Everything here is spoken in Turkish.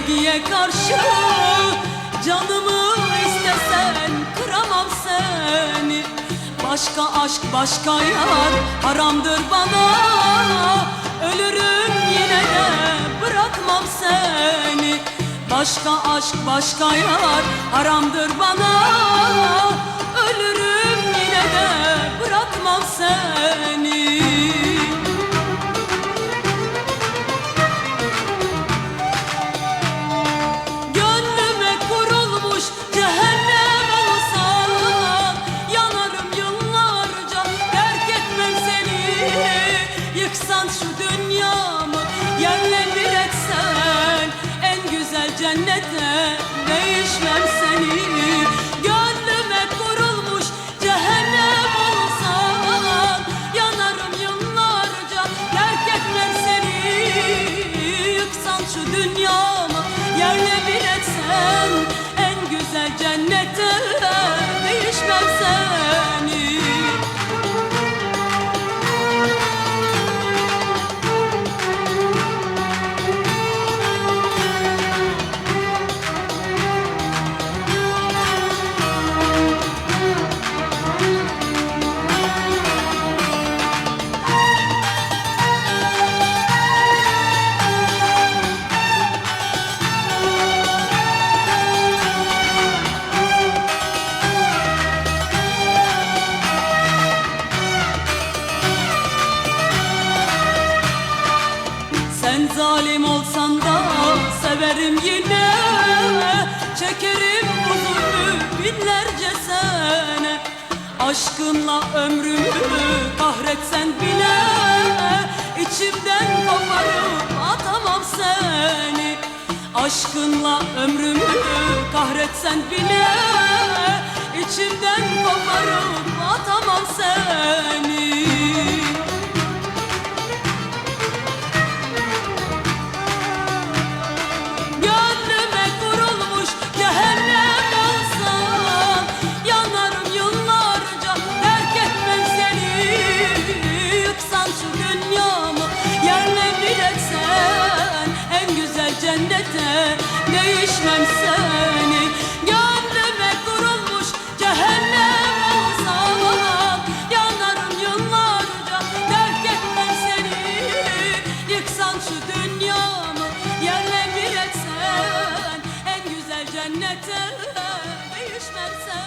sevgiye karşı canımı istesen kıramam seni. Başka aşk başka yar haramdır bana, ölürüm yine de bırakmam seni. Başka aşk başka yar haramdır bana, ölürüm yine de bırakmam seni. Gönlüme kurulmuş cehennem olsan, yanarım yıllarca, terk etmem seni. Yıksan şu dünyamı, yerle bir etsen, en güzel cennete değişmem seni. Gönlüme kurulmuş cehennem olsan, yanarım yıllarca, terk etmem seni. Yıksan şu dünyamı, yerle bir etsen, en güzel cennete değişmem seni. Sen zalim olsan da severim yine, çekerim bu zulmü binlerce sene. Aşkınla ömrümü kahretsen bile, içimden koparıp atamam seni. Aşkınla ömrümü kahretsen bile, içimden koparıp atamam seni. Cennete değişmem seni. Gönlüme kurulmuş cehennem olsan, yanarım yıllarca, terk etmem seni. Yıksan şu dünyamı, yerle bir etsen, en güzel cennete değişmem seni.